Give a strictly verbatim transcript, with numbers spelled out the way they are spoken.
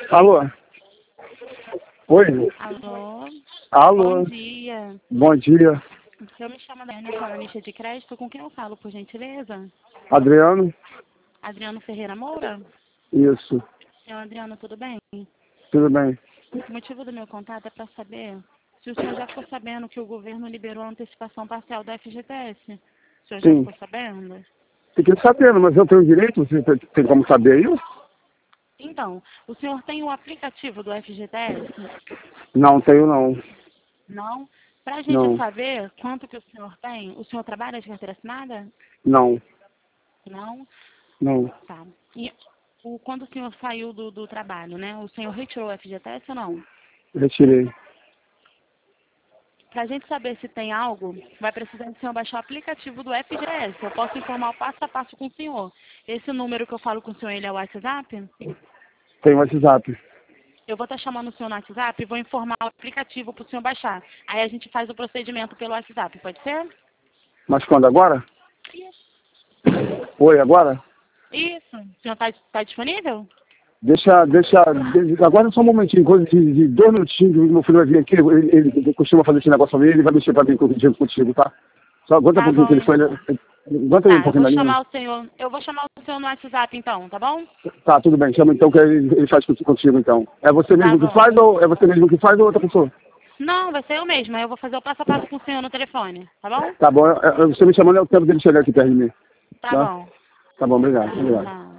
Alô? Oi? Alô? Alô? Bom dia. Bom dia. Eu me chamo Dani, colunista de crédito. Com quem eu falo, por gentileza? Adriano? Adriano Ferreira Moura? Isso. Senhor Adriano, tudo bem? Tudo bem. O motivo do meu contato é para saber se o senhor já ficou sabendo que o governo liberou a antecipação parcial da F G T S. O senhor já Sim. ficou sabendo? Fiquei sabendo, mas eu tenho direito? Você tem tem como saber aí? Então, o senhor tem o aplicativo do F G T S? Não tenho não. Não? Para a gente Não. saber quanto que o senhor tem, o senhor trabalha de carteira assinada? Não. Não? Não. Tá. E o, quando o senhor saiu do, do trabalho, né? O senhor retirou o F G T S ou não? Retirei. Para a gente saber se tem algo, vai precisar do senhor baixar o aplicativo do F G T S. Eu posso informar o passo a passo com o senhor. Esse número que eu falo com o senhor, ele é o WhatsApp? Tenho WhatsApp. Eu vou estar chamando o senhor no WhatsApp e vou informar o aplicativo para o senhor baixar. Aí a gente faz o procedimento pelo WhatsApp, pode ser? Mas quando? Agora? Isso. Oi, agora? Isso. O senhor está tá disponível? Deixa, deixa, deixa, agora só um momentinho, coisa de, de dois minutinhos, meu filho vai vir aqui, ele, ele costuma fazer esse negócio pra mim, ele vai mexer pra mim contigo, contigo, tá? Só aguenta um Tá pouquinho que ele bom. foi, aguenta aí um Tá, eu pouquinho vou da linha. chamar o senhor. Eu vou chamar o senhor no WhatsApp então, tá bom? Tá, tudo bem, chama então que ele, ele faz contigo então. É você Tá mesmo que bom. faz ou é você mesmo que faz ou outra pessoa? Não, vai ser eu mesma. Eu vou fazer o passo a passo com o senhor no telefone, tá bom? Tá bom, é, é, você me chamando é o tempo dele chegar aqui perto de mim. Tá Tá? bom. Tá bom, obrigado, Tá, obrigado. tá.